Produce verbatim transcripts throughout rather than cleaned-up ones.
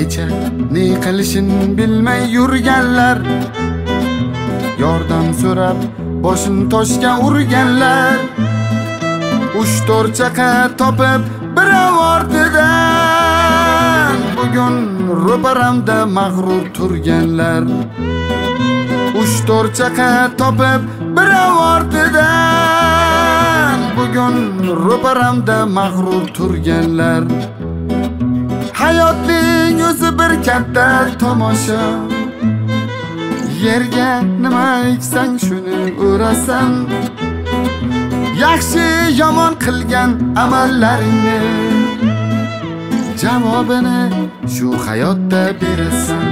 kecha ne qilishini bilmay yurganlar, yordam so'rab boshini toshga urganlar, uch to'rt chaqa topib birov ortidan bugun ro'paramda mag'rur turganlar, uch to'rt chaqa topib birov ortidan bugun ro'paramda mag'rur turganlar. Hayotning o'zi bir katta tomosha, yerga nima eksang shuni o'rasan. Yaxshi yomon qilgan amallaringni javobini shu hayotda berasan.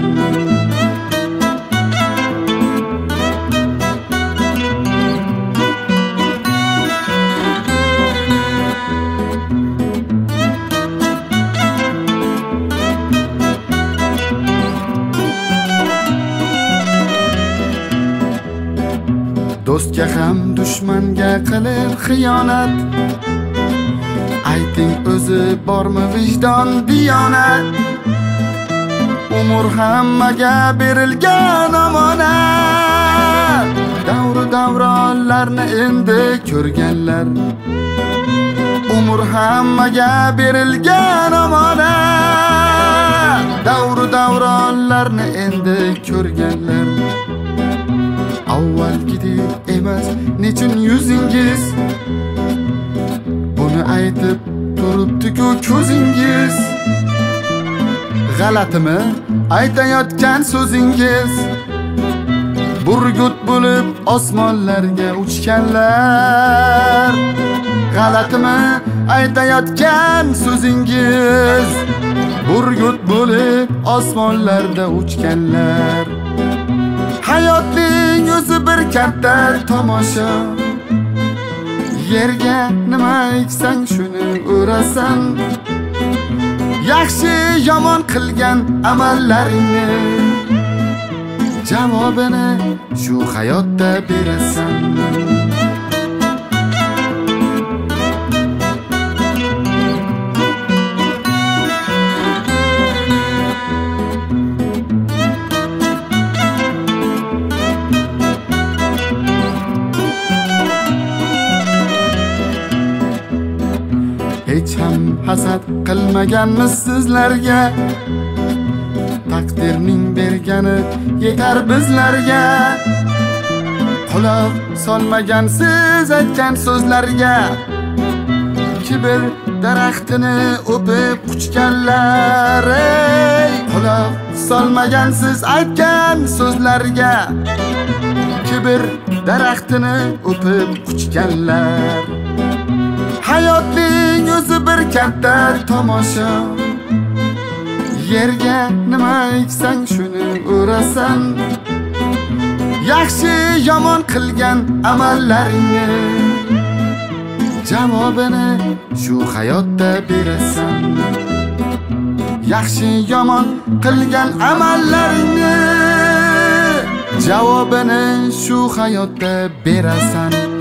Do'stga ham dushmanga qilib xiyonat, ayting o'zi bormi vijdon diyonat. Umr hammaga berilgan omonat, davru davronlarni endi ko'rganlar. Umr hammaga berilgan omonat, davru davronlarni endi ko'rganlar. Avvalgidek emas nechun yuzingiz, buni aytib turibdi-ku ko'zingiz. G'alatimi aytayotgan so'zingiz, burgut bo'lib osmonlarga uchganlar. G'alatimi aytayotgan so'zingiz, burgut bo'lib osmonlarda uchganlar. Hayotning o'zi bir katta tomosha, yerga nima eksang shuni o'rasan. Yaxshi yomon qilgan amallaringni javobini shu hayotda berasan. Hech ham hasad qilmaganmiz sizlarga, taqdirning bergani yetar bizlarga. Quloq solmagansiz aytgan so'zlarga, kibr daraxtini o'pib quchganlar. Ey, quloq solmagansiz aytgan so'zlarga, kibr daraxtini o'pib quchganlar. Hayotning o'zi bir katta tomosha, yerga nima eksang shuni o'rasan. Yaxshi yomon qilgan amallaringni javobini shu hayotda berasan. Yaxshi yomon qilgan amallaringni javobini shu hayotda berasan.